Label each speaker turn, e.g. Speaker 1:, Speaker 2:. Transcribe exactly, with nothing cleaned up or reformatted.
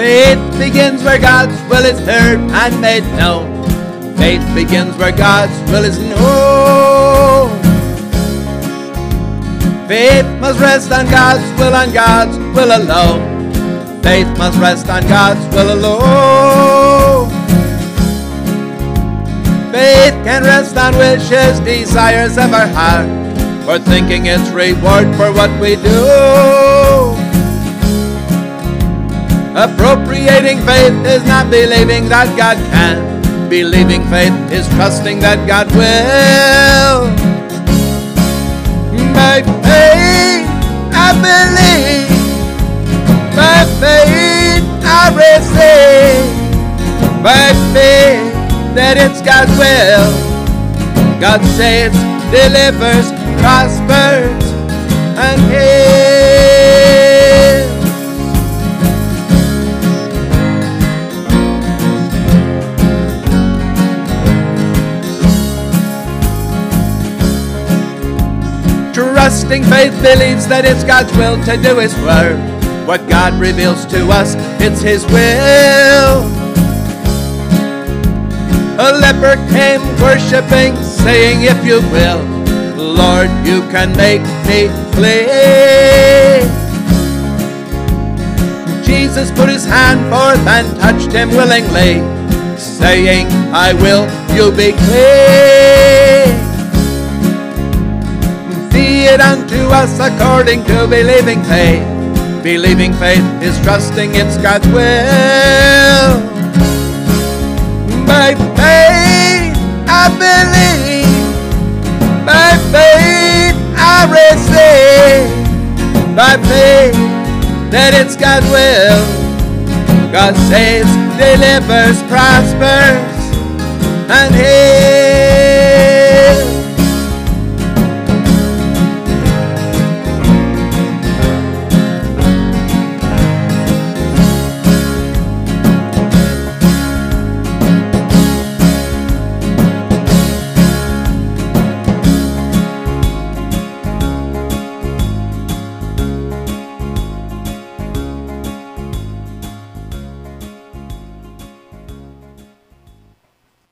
Speaker 1: Faith begins where God's will is heard and made known. Faith begins where God's will is known. Faith must rest on God's will and God's will alone. Faith must rest on God's will alone. Faith can rest on wishes, desires of our heart, or thinking it's reward for what we do. Appropriating faith is not believing that God can. Believing faith is trusting that God will. By faith I believe, by faith I receive, by faith that it's God's will. God saves, delivers, prospers, and heals. Trusting faith believes that it's God's will to do His word. What God reveals to us, it's His will. A leper came worshiping, saying, if you will, Lord, you can make me clean. Jesus put His hand forth and touched him willingly, saying, I will, you be clean. Be it unto us according to believing faith. Believing faith is trusting it's God's will. By faith I believe, by faith I receive, by faith that it's God's will. God saves, delivers, prospers, and heals.